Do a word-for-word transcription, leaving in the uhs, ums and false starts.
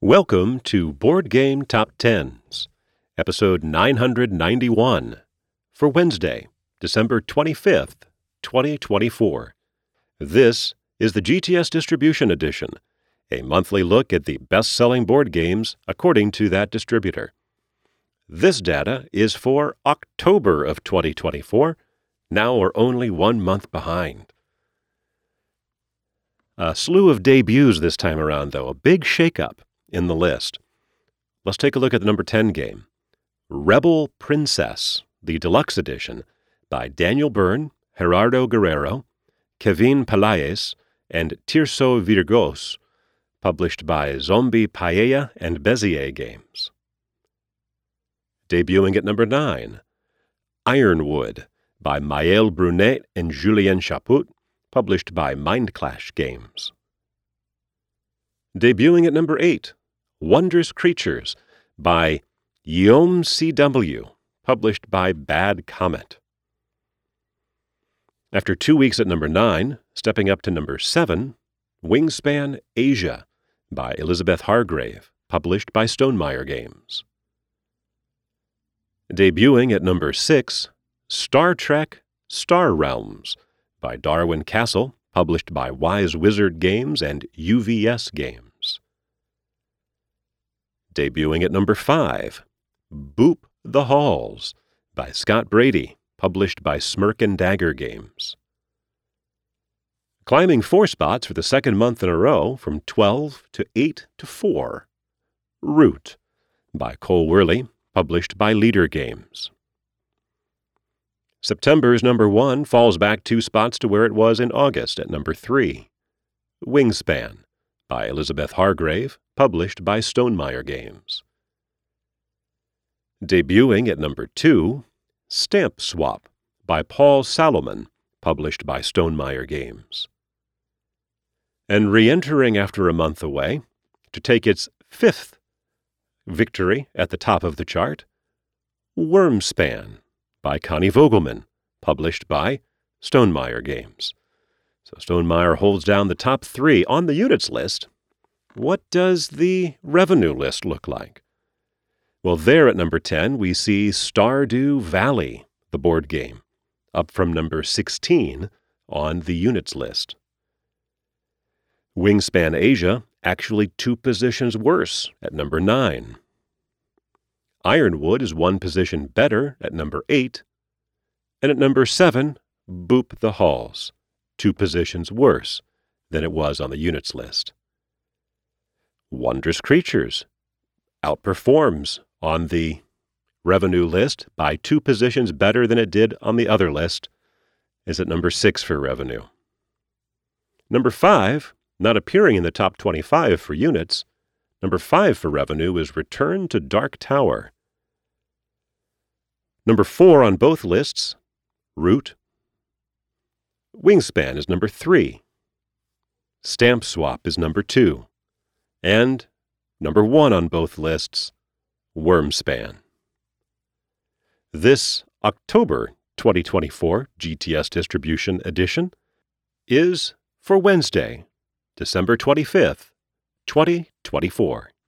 Welcome to Board Game Top Tens, episode nine hundred ninety-one, for Wednesday, December twenty-fifth, twenty twenty-four. This is the G T S Distribution Edition, a monthly look at the best-selling board games according to that distributor. This data is for October of twenty twenty-four. Now we're only one month behind. A slew of debuts this time around, though, a big shakeup in the list. Let's take a look at the number ten game. Rebel Princess, the Deluxe Edition, by Daniel Byrne, Gerardo Guerrero, Kevin Pelaez, and Tirso Virgos, published by Zombie Paella and Bezier Games. Debuting at number nine, Ironwood, by Maël Brunet and Julien Chaput, published by Mindclash Games. Debuting at number eight, Wondrous Creatures, by Guillaume C W, published by Bad Comet. After two weeks at number nine, stepping up to number seven, Wingspan Asia, by Elizabeth Hargrave, published by Stonemaier Games. Debuting at number six, Star Trek Star Realms, by Darwin Castle, published by Wise Wizard Games and U V S Games. Debuting at number five, Boop the Halls, by Scott Brady, published by Smirk and Dagger Games. Climbing four spots for the second month in a row, from twelve to eight to four, Root, by Cole Wehrle, published by Leader Games. September's number one falls back two spots to where it was in August at number three, Wingspan, by Elizabeth Hargrave, published by Stonemaier Games. Debuting at number two, Stamp Swap, by Paul Salomon, published by Stonemaier Games. And re-entering after a month away, to take its fifth victory at the top of the chart, Wormspan, by Connie Vogelman, published by Stonemaier Games. So Stonemaier holds down the top three on the units list. What does the revenue list look like? Well, there at number ten, we see Stardew Valley, the board game, up from number sixteen on the units list. Wingspan Asia, actually two positions worse at number nine. Ironwood is one position better at number eight. And at number seven, Boop the Halls, two positions worse than it was on the units list. Wondrous Creatures outperforms on the revenue list by two positions better than it did on the other list, is at number six for revenue. Number five, not appearing in the top twenty-five for units, number five for revenue is Return to Dark Tower. Number four on both lists, Root. Wingspan is number three. Stamp Swap is number two. And number one on both lists, Wormspan. This October twenty twenty-four G T S Distribution Edition is for Wednesday, December twenty-fifth, twenty twenty-four.